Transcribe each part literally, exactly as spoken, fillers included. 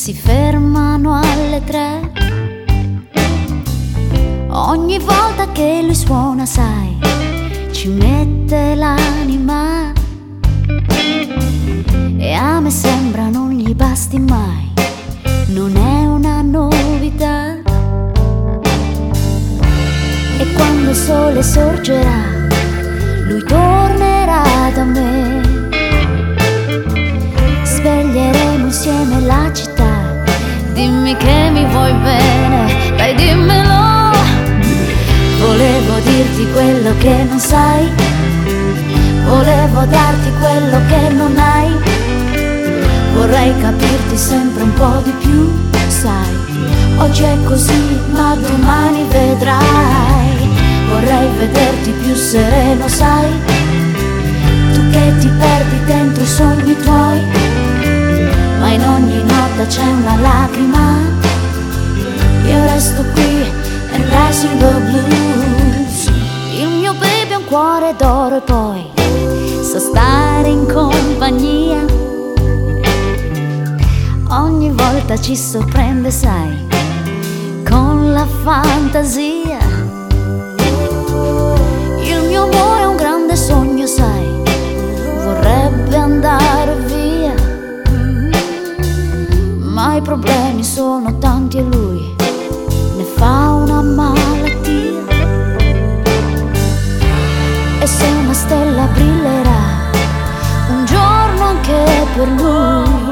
si fermano alle tre. Ogni volta che lui suona, sai, ci mette l'anima, e a me sembra non gli basti mai, non è una novità. E quando il sole sorgerà, lui tornerà da me. Sveglieremo insieme la città. Dimmi che mi vuoi bene, dai dimmelo. Volevo dirti quello che non sai, volevo darti quello che non hai. Vorrei capirti sempre un po' di più, sai. Oggi è così, ma domani vedrai. Vorrei vederti più sereno, sai. Tu che ti perdi dentro i sogni tuoi, ma in ogni nota c'è una lacrima. Io resto qui and rising the blues. Il mio baby ha un cuore d'oro e poi sa stare in compagnia. Ogni volta ci sorprende, sai, con la fantasia. Il mio amore è un grande sogno, sai, vorrebbe andare via, ma i problemi sono tanti e lui ne fa una malattia. E se una stella brillerà un giorno anche per lui,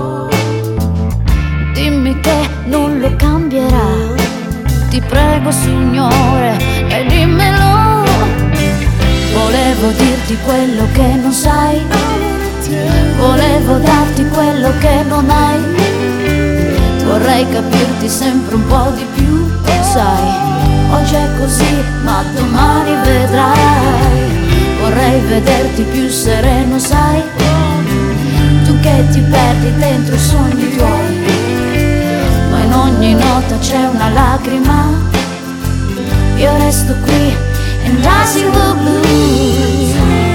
dimmi che non lo cambierà. Ti prego Signore, e dimmelo. Volevo dirti quello che non sai, volevo darti quello che non hai. Vorrei capirti sempre un po' di più, sai. Oggi è così, ma domani vedrai. Vorrei vederti più sereno, sai. Tu che ti perdi dentro i sogni tuoi, ma in ogni nota c'è una lacrima. Io resto qui and I sing the blues.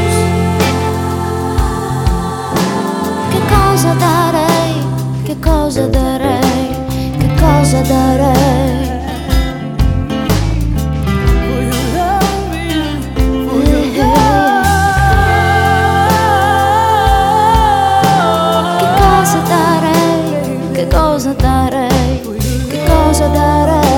Che cosa darei, che cosa darei, che cosa darei. Che cosa darei, che cosa darei, che cosa darei.